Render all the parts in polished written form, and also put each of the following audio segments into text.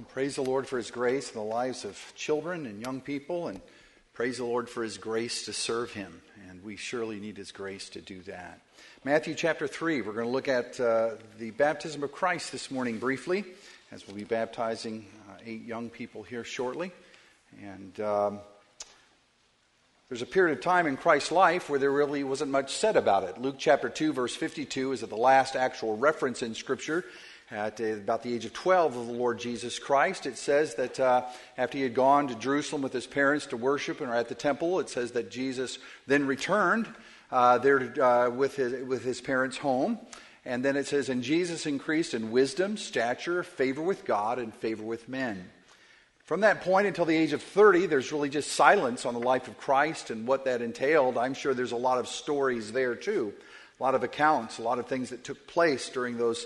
Praise the Lord for His grace in the lives of children and young people, and praise the Lord for His grace to serve Him. And we surely need His grace to do that. Matthew chapter 3, we're going to look at the baptism of Christ this morning briefly, as we'll be baptizing 8 young people here shortly. And there's a period of time in Christ's life where there really wasn't much said about it. Luke chapter 2, verse 52 is the last actual reference in Scripture. At about the age of 12 of the Lord Jesus Christ, it says that after he had gone to Jerusalem with his parents to worship and are at the temple, it says that Jesus then returned there with his parents home. And then it says, and Jesus increased in wisdom, stature, favor with God, and favor with men. From that point until the age of 30, there's really just silence on the life of Christ and what that entailed. I'm sure there's a lot of stories there too, a lot of accounts, a lot of things that took place during those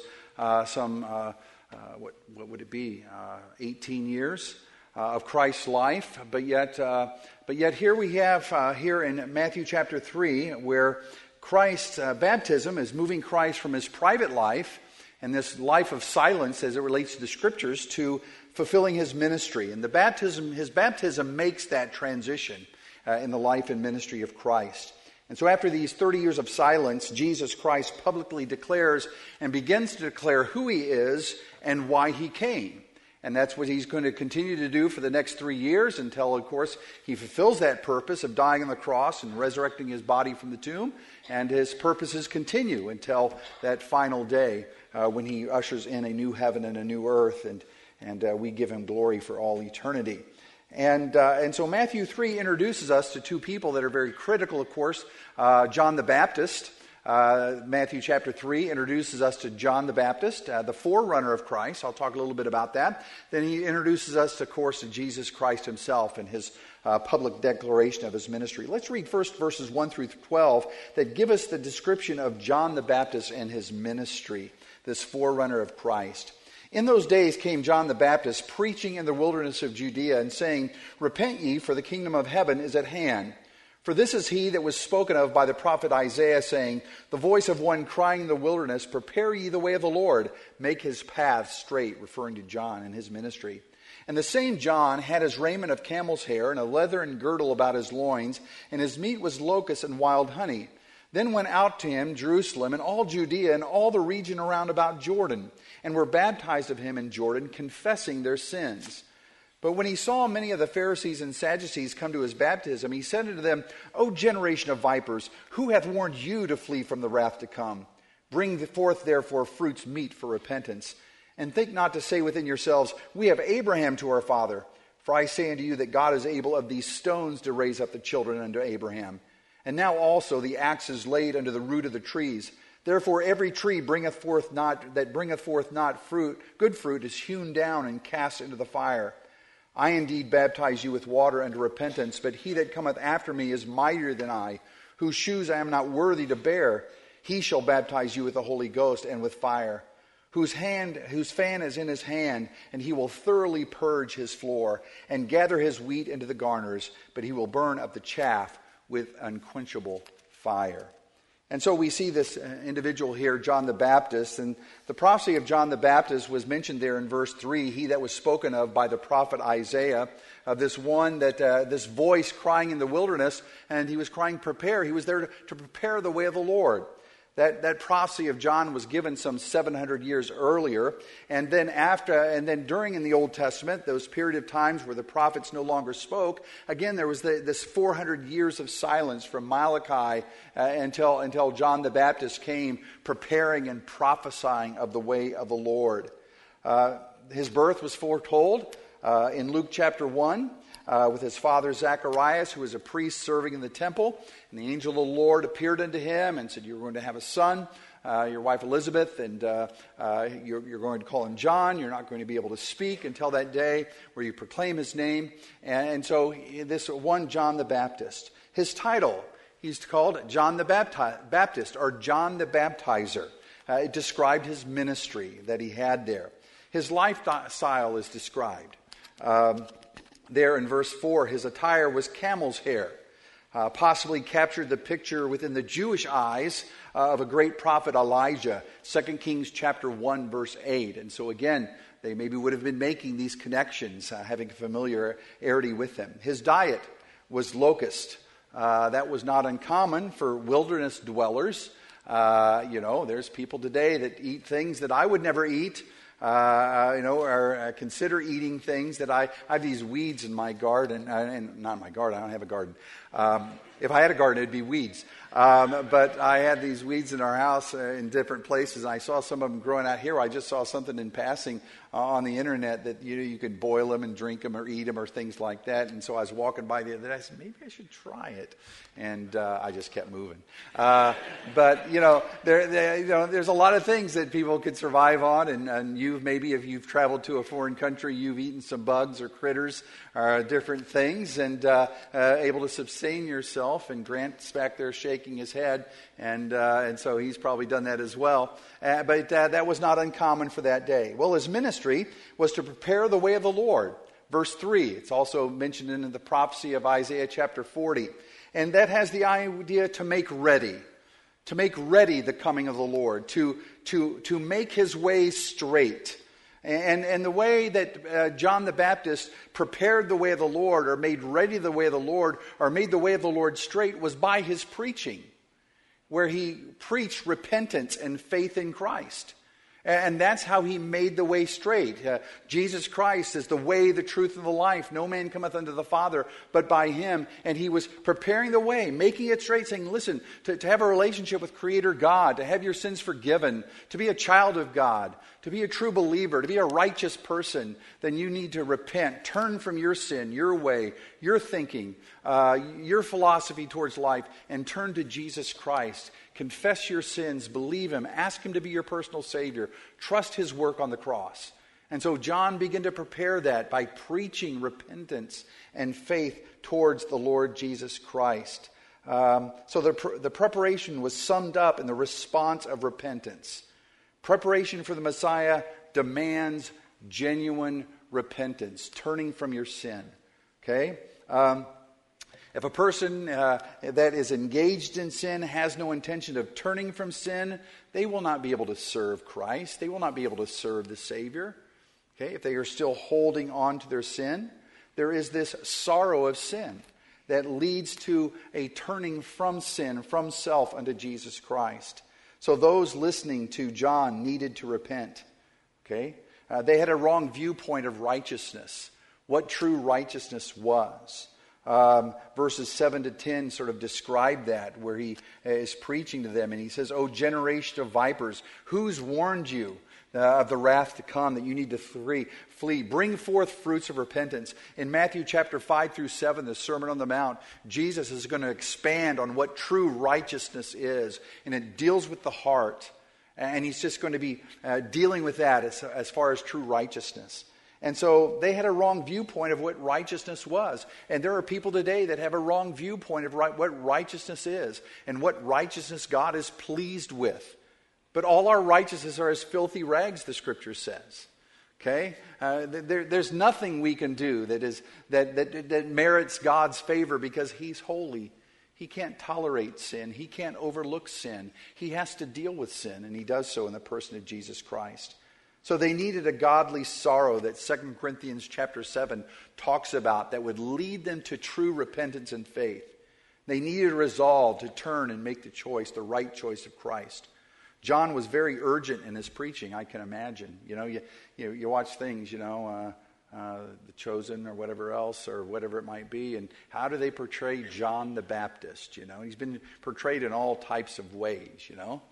what would it be, 18 years of Christ's life. But yet here we have here in Matthew chapter 3, where Christ's baptism is moving Christ from his private life and this life of silence as it relates to the Scriptures to fulfilling his ministry. And his baptism makes that transition in the life and ministry of Christ. And so after these 30 years of silence, Jesus Christ publicly declares and begins to declare who he is and why he came. And that's what he's going to continue to do for the next 3 years until, of course, he fulfills that purpose of dying on the cross and resurrecting his body from the tomb. And his purposes continue until that final day when he ushers in a new heaven and a new earth, and we give him glory for all eternity. And so Matthew 3 introduces us to 2 people that are very critical, of course. John the Baptist. Matthew chapter 3 introduces us to John the Baptist, the forerunner of Christ. I'll talk a little bit about that. Then he introduces us, of course, to Jesus Christ himself and his public declaration of his ministry. Let's read first verses 1 through 12 that give us the description of John the Baptist and his ministry, this forerunner of Christ. In those days came John the Baptist, preaching in the wilderness of Judea, and saying, Repent ye, for the kingdom of heaven is at hand. For this is he that was spoken of by the prophet Isaiah, saying, The voice of one crying in the wilderness, Prepare ye the way of the Lord, make his path straight, referring to John and his ministry. And the same John had his raiment of camel's hair, and a leathern girdle about his loins, and his meat was locusts and wild honey. Then went out to him Jerusalem and all Judea and all the region around about Jordan, and were baptized of him in Jordan, confessing their sins. But when he saw many of the Pharisees and Sadducees come to his baptism, he said unto them, O generation of vipers, who hath warned you to flee from the wrath to come? Bring forth therefore fruits meet for repentance. And think not to say within yourselves, We have Abraham to our father. For I say unto you that God is able of these stones to raise up the children unto Abraham. And now also the axe is laid under the root of the trees. Therefore every tree that bringeth forth not fruit, good fruit, is hewn down and cast into the fire. I indeed baptize you with water unto repentance, but he that cometh after me is mightier than I, whose shoes I am not worthy to bear. He shall baptize you with the Holy Ghost and with fire, whose fan is in his hand, and he will thoroughly purge his floor, and gather his wheat into the garners, but he will burn up the chaff with unquenchable fire. And so we see this individual here, John the Baptist, and the prophecy of John the Baptist was mentioned there in verse 3, he that was spoken of by the prophet Isaiah, of this one that this voice crying in the wilderness, and he was crying, prepare. He was there to prepare the way of the Lord. That prophecy of John was given some 700 years earlier, and then during in the Old Testament, those period of times where the prophets no longer spoke, again there was this 400 years of silence from Malachi until John the Baptist came, preparing and prophesying of the way of the Lord. His birth was foretold in Luke chapter 1. With his father Zacharias, who was a priest serving in the temple. And the angel of the Lord appeared unto him and said, You're going to have a son, your wife Elizabeth, and you're going to call him John. You're not going to be able to speak until that day where you proclaim his name. And so this one, John the Baptist, his title, he's called John the Baptist, or John the Baptizer. It described his ministry that he had there. His lifestyle is described. There in verse 4, his attire was camel's hair, possibly captured the picture within the Jewish eyes of a great prophet Elijah, 2 Kings chapter 1, verse 8. And so again, they maybe would have been making these connections, having familiarity with them. His diet was locust. That was not uncommon for wilderness dwellers. There's people today that eat things that I would never eat. Or consider eating things that I have these weeds in my garden, and not my garden, I don't have a garden. If I had a garden, it'd be weeds. But I had these weeds in our house in different places, and I saw some of them growing out here. I just saw something in passing on the internet that you could boil them and drink them or eat them or things like that. And so I was walking by the other day, I said, maybe I should try it. And I just kept moving. But there's a lot of things that people could survive on, and maybe if you've traveled to a foreign country, you've eaten some bugs or critters or different things, and able to sustain yourself. And Grant's back there shaking his head, and so he's probably done that as well. But that was not uncommon for that day. Well, his ministry was to prepare the way of the Lord. Verse 3, it's also mentioned in the prophecy of Isaiah chapter 40. And that has the idea to make ready the coming of the Lord, to make his way straight. And the way that John the Baptist prepared the way of the Lord, or made ready the way of the Lord, or made the way of the Lord straight, was by his preaching, where he preached repentance and faith in Christ. And that's how he made the way straight. Jesus Christ is the way, the truth, and the life. No man cometh unto the Father but by him. And he was preparing the way, making it straight, saying, listen, to have a relationship with Creator God, to have your sins forgiven, to be a child of God, to be a true believer, to be a righteous person, then you need to repent. Turn from your sin, your way, your thinking, your philosophy towards life, and turn to Jesus Christ. Confess your sins, believe him, ask him to be your personal Savior, trust his work on the cross. And so John began to prepare that by preaching repentance and faith towards the Lord Jesus Christ. So the preparation was summed up in the response of repentance. Preparation for the Messiah demands genuine repentance, turning from your sin. Okay? If a person that is engaged in sin has no intention of turning from sin, they will not be able to serve Christ. They will not be able to serve the Savior. Okay? If they are still holding on to their sin, there is this sorrow of sin that leads to a turning from sin, from self, unto Jesus Christ. So those listening to John needed to repent. Okay? They had a wrong viewpoint of righteousness, what true righteousness was. Verses 7 to 10 sort of describe that, where he is preaching to them, and he says, O generation of vipers, who's warned you of the wrath to come, that you need to flee? Bring forth fruits of repentance. In Matthew chapter 5 through 7, the Sermon on the Mount, Jesus is going to expand on what true righteousness is, and it deals with the heart, and he's just going to be dealing with that as far as true righteousness. And so they had a wrong viewpoint of what righteousness was. And there are people today that have a wrong viewpoint of what righteousness is and what righteousness God is pleased with. But all our righteousnesses are as filthy rags, the Scripture says. Okay? There's nothing we can do that merits God's favor, because he's holy. He can't tolerate sin. He can't overlook sin. He has to deal with sin, and he does so in the person of Jesus Christ. So they needed a godly sorrow that 2 Corinthians chapter 7 talks about, that would lead them to true repentance and faith. They needed a resolve to turn and make the choice, the right choice of Christ. John was very urgent in his preaching, I can imagine. You watch things, The Chosen or whatever else, or whatever it might be, and how do they portray John the Baptist? He's been portrayed in all types of ways,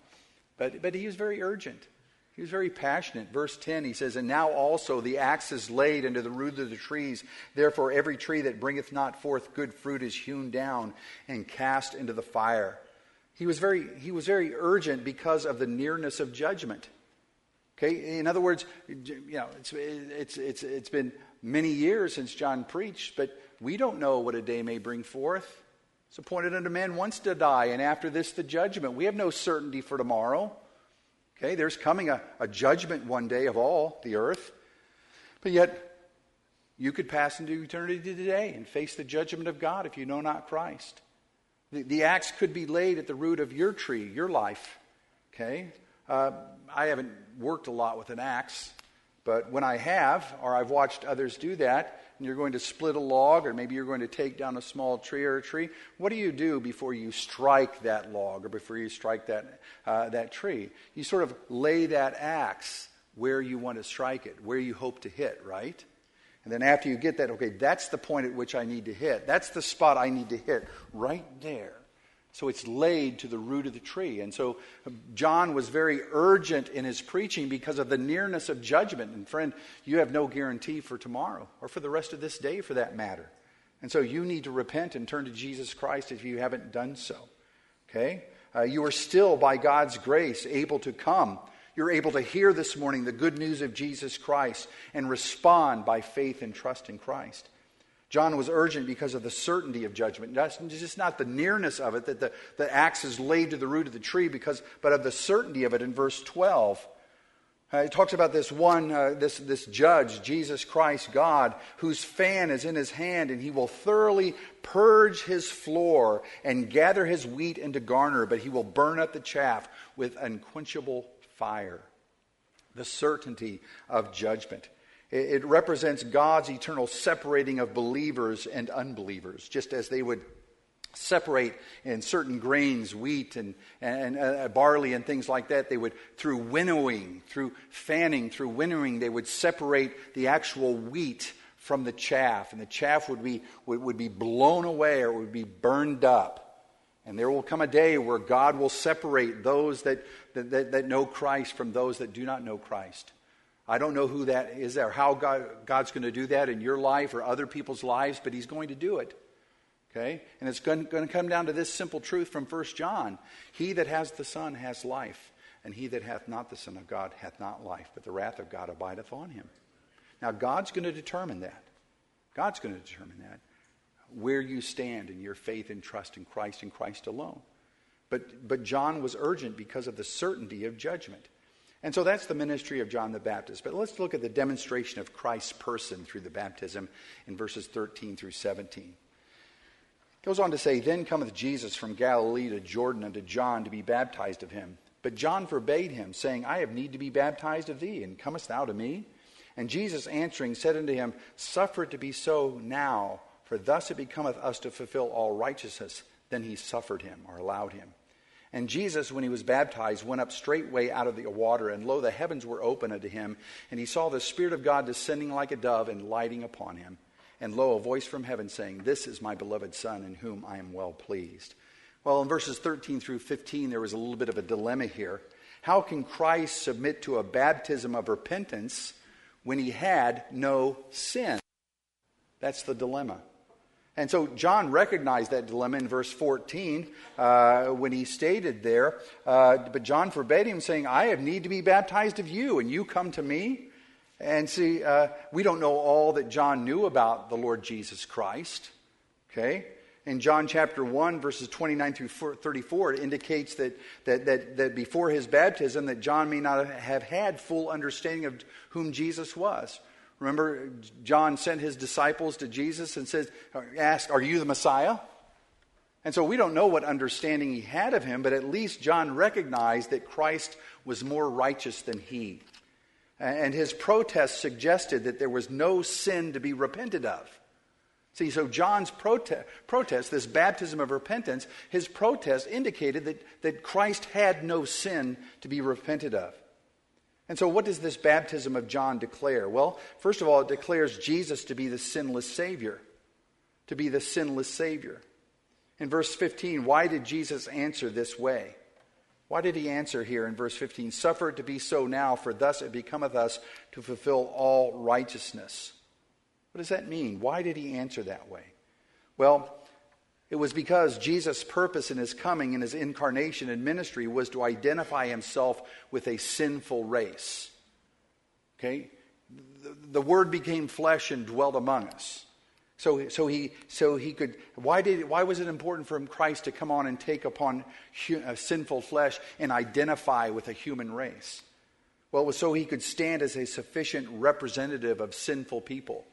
But he was very urgent. He was very passionate. Verse 10, he says, And now also the axe is laid unto the root of the trees. Therefore every tree that bringeth not forth good fruit is hewn down and cast into the fire. He was very urgent because of the nearness of judgment. Okay, in other words, it's been many years since John preached, but we don't know what a day may bring forth. It's appointed unto men once to die, and after this the judgment. We have no certainty for tomorrow. Okay, there's coming a judgment one day of all the earth. But yet, you could pass into eternity today and face the judgment of God if you know not Christ. The axe could be laid at the root of your tree, your life. Okay? I haven't worked a lot with an axe, But when I have, or I've watched others do that, and you're going to split a log, or maybe you're going to take down a small tree or a tree, what do you do before you strike that log or before you strike that tree? You sort of lay that axe where you want to strike it, where you hope to hit, right? And then after you get that, okay, that's the point at which I need to hit. That's the spot I need to hit, right there. So it's laid to the root of the tree. And so John was very urgent in his preaching because of the nearness of judgment. And friend, you have no guarantee for tomorrow or for the rest of this day for that matter. And so you need to repent and turn to Jesus Christ if you haven't done so. Okay? You are still, by God's grace, able to come. You're able to hear this morning the good news of Jesus Christ and respond by faith and trust in Christ. John was urgent because of the certainty of judgment. That's just not the nearness of it, that the axe is laid to the root of the tree, but of the certainty of it in verse 12. It talks about this judge, Jesus Christ, God, whose fan is in his hand, and he will thoroughly purge his floor and gather his wheat into garner, but he will burn up the chaff with unquenchable fire. The certainty of judgment. It represents God's eternal separating of believers and unbelievers, just as they would separate in certain grains, wheat and barley and things like that. They would, through winnowing, through fanning, through winnowing, they would separate the actual wheat from the chaff, and the chaff would be blown away or would be burned up. And there will come a day where God will separate those that know Christ from those that do not know Christ. I don't know who that is or how God's going to do that in your life or other people's lives, but he's going to do it. Okay? And it's going to come down to this simple truth from 1 John. He that has the Son has life, and he that hath not the Son of God hath not life, but the wrath of God abideth on him. Now, God's going to determine that. God's going to determine that, where you stand in your faith and trust in Christ and Christ alone. But John was urgent because of the certainty of judgment. And so that's the ministry of John the Baptist. But let's look at the demonstration of Christ's person through the baptism in verses 13 through 17. It goes on to say, Then cometh Jesus from Galilee to Jordan unto John to be baptized of him. But John forbade him, saying, I have need to be baptized of thee, and comest thou to me? And Jesus answering said unto him, Suffer it to be so now, for thus it becometh us to fulfill all righteousness. Then he suffered him, or allowed him. And Jesus, when he was baptized, went up straightway out of the water, and lo, the heavens were open unto him, and he saw the Spirit of God descending like a dove and lighting upon him. And lo, a voice from heaven saying, This is my beloved Son, in whom I am well pleased. Well, in verses 13 through 15, there was a little bit of a dilemma here. How can Christ submit to a baptism of repentance when he had no sin? That's the dilemma. And so John recognized that dilemma in verse 14 when he stated there, but John forbade him, saying, I have need to be baptized of you, and you come to me? And see, we don't know all that John knew about the Lord Jesus Christ. Okay? In John chapter 1, verses 29 through 34, it indicates that before his baptism, that John may not have had full understanding of whom Jesus was. Remember, John sent his disciples to Jesus and asked, Are you the Messiah? And so we don't know what understanding he had of him, but at least John recognized that Christ was more righteous than he. And his protest suggested that there was no sin to be repented of. See, so John's protest, this baptism of repentance, his protest indicated that Christ had no sin to be repented of. And so what does this baptism of John declare? Well, first of all, it declares Jesus to be the sinless Savior. To be the sinless Savior. In verse 15, why did Jesus answer this way? Why did he answer here in verse 15? Suffer it to be so now, for thus it becometh us to fulfill all righteousness. What does that mean? Why did he answer that way? Well, it was because Jesus' purpose in his coming, in his incarnation and ministry, was to identify himself with a sinful race. Okay? The Word became flesh and dwelt among us. So he could. Why was it important for Christ to come on and take upon sinful flesh and identify with a human race? Well, it was so he could stand as a sufficient representative of sinful people.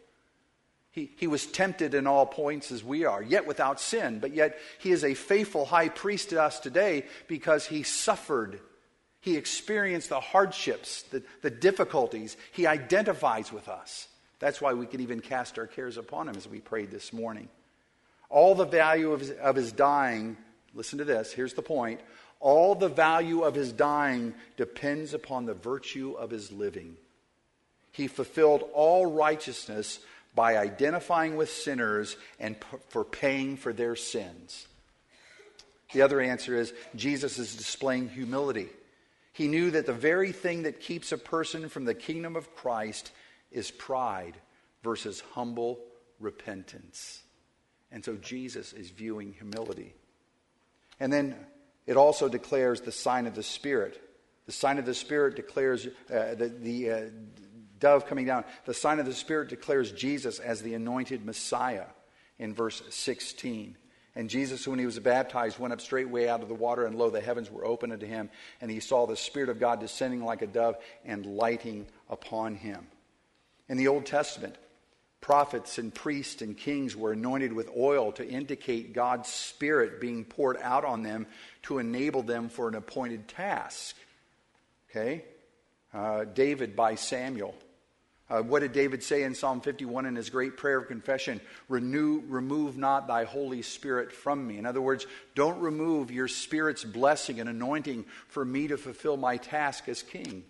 He was tempted in all points as we are, yet without sin. But yet he is a faithful high priest to us today because he suffered. He experienced the hardships, the difficulties. He identifies with us. That's why we can even cast our cares upon him, as we prayed this morning. All the value of his dying, listen to this, here's the point. All the value of his dying depends upon the virtue of his living. He fulfilled all righteousness by identifying with sinners and for paying for their sins. The other answer is Jesus is displaying humility. He knew that the very thing that keeps a person from the kingdom of Christ is pride versus humble repentance. And so Jesus is viewing humility. And then it also declares the sign of the Spirit. The sign of the Spirit declares the dove coming down. The sign of the Spirit declares Jesus as the anointed Messiah in verse 16. And Jesus, when he was baptized, went up straightway out of the water, and lo, the heavens were opened unto him, and he saw the Spirit of God descending like a dove and lighting upon him. In the Old Testament, prophets and priests and kings were anointed with oil to indicate God's Spirit being poured out on them to enable them for an appointed task. Okay? David by Samuel. What did David say in Psalm 51 in his great prayer of confession? Remove not thy Holy Spirit from me. In other words, don't remove your Spirit's blessing and anointing for me to fulfill my task as king.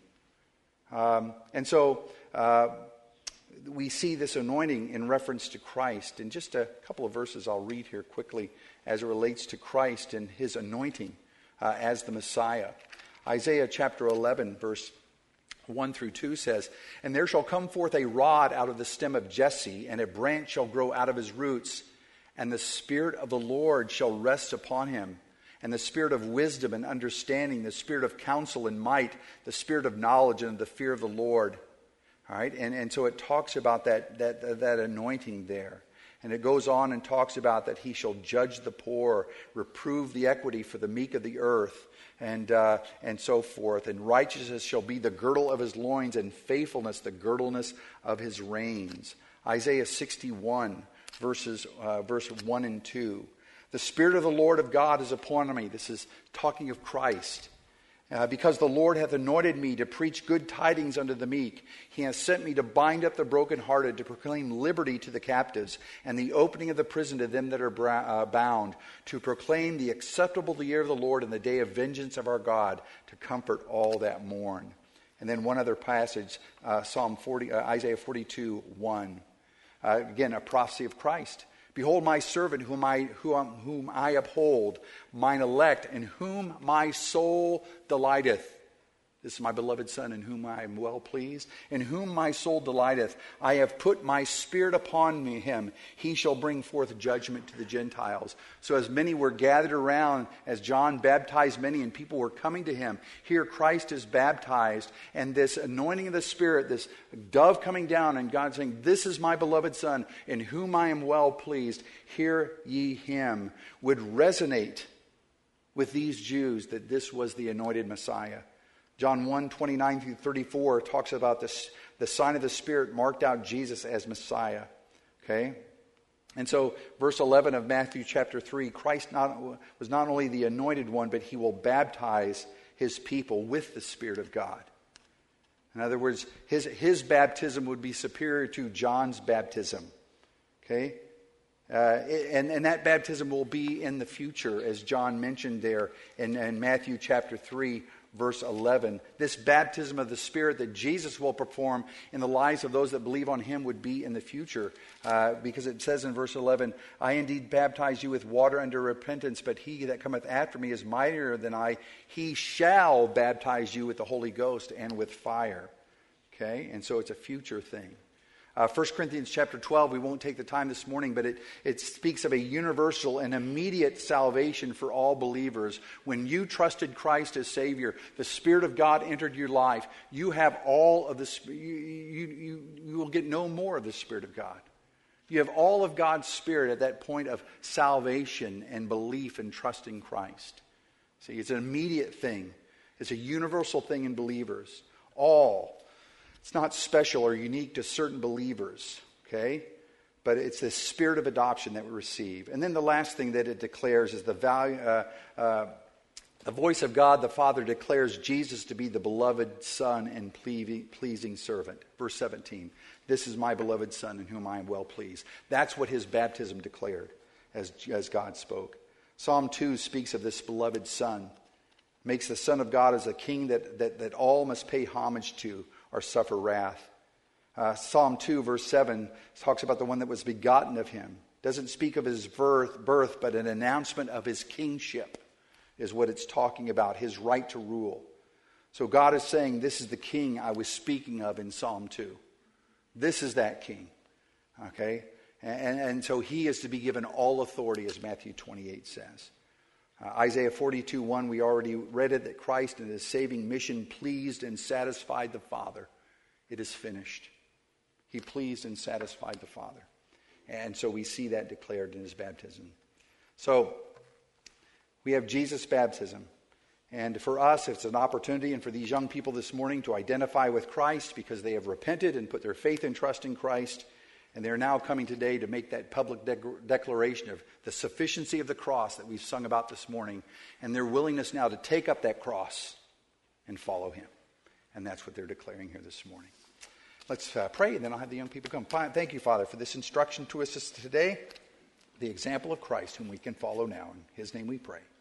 And so we see this anointing in reference to Christ. In just a couple of verses I'll read here quickly as it relates to Christ and his anointing as the Messiah. Isaiah chapter 11, verse 1 through 2 says, "And there shall come forth a rod out of the stem of Jesse, and a branch shall grow out of his roots. And the Spirit of the Lord shall rest upon him, and the Spirit of wisdom and understanding, the Spirit of counsel and might, the Spirit of knowledge and of the fear of the Lord." All right, and so it talks about that anointing there. And it goes on and talks about that he shall judge the poor, reprove the equity for the meek of the earth, and so forth. And righteousness shall be the girdle of his loins, and faithfulness the girdleness of his reins. Isaiah 61, verse 1 and 2. "The Spirit of the Lord of God is upon me." This is talking of Christ. "Because the Lord hath anointed me to preach good tidings unto the meek. He hath sent me to bind up the brokenhearted, to proclaim liberty to the captives, and the opening of the prison to them that are bound, to proclaim the acceptable year of the Lord and the day of vengeance of our God, to comfort all that mourn." And then one other passage, Isaiah 42, 1. Again, a prophecy of Christ. "Behold my servant whom I uphold, mine elect, in whom my soul delighteth. This is my beloved Son, in whom I am well pleased. In whom my soul delighteth. I have put my Spirit upon him. He shall bring forth judgment to the Gentiles." So as many were gathered around, as John baptized many, and people were coming to him, here Christ is baptized, and this anointing of the Spirit, this dove coming down, and God saying, "This is my beloved Son, in whom I am well pleased. Hear ye him," would resonate with these Jews that this was the anointed Messiah. John 1, 29 through 34 talks about this, the sign of the Spirit marked out Jesus as Messiah. Okay? And so verse 11 of Matthew chapter 3, Christ was not only the anointed one, but he will baptize his people with the Spirit of God. In other words, his baptism would be superior to John's baptism. Okay? And that baptism will be in the future, as John mentioned there in Matthew chapter 3, verse 11. This baptism of the Spirit that Jesus will perform in the lives of those that believe on him would be in the future. Because it says in verse 11, "I indeed baptize you with water unto repentance, but he that cometh after me is mightier than I. He shall baptize you with the Holy Ghost and with fire." Okay? And so it's a future thing. 1 Corinthians chapter 12, we won't take the time this morning, but it speaks of a universal and immediate salvation for all believers. When you trusted Christ as Savior, the Spirit of God entered your life. You have all of the, you will get no more of the Spirit of God. You have all of God's Spirit at that point of salvation and belief and trust in Christ. See, it's an immediate thing. It's a universal thing in believers. All. It's not special or unique to certain believers, okay? But it's the spirit of adoption that we receive. And then the last thing that it declares is the The voice of God the Father declares Jesus to be the beloved Son and pleasing servant. Verse 17, this is my beloved Son in whom I am well pleased. That's what his baptism declared as God spoke. Psalm 2 speaks of this beloved Son, makes the Son of God as a king that all must pay homage to or suffer wrath. Psalm 2 verse 7 talks about the one that was begotten of him. Doesn't speak of his birth, but an announcement of his kingship is what it's talking about, his right to rule. So God is saying, this is the king I was speaking of in Psalm 2. This is that king. Okay? And so he is to be given all authority, as Matthew 28 says. Isaiah 42:1, we already read it, that Christ in his saving mission pleased and satisfied the Father. It is finished. He pleased and satisfied the Father. And so we see that declared in his baptism. So we have Jesus' baptism. And for us, it's an opportunity, and for these young people this morning, to identify with Christ because they have repented and put their faith and trust in Christ. And they're now coming today to make that public declaration of the sufficiency of the cross that we've sung about this morning, and their willingness now to take up that cross and follow him. And that's what they're declaring here this morning. Let's pray, and then I'll have the young people come. Thank you, Father, for this instruction to us today, the example of Christ whom we can follow now. In his name we pray.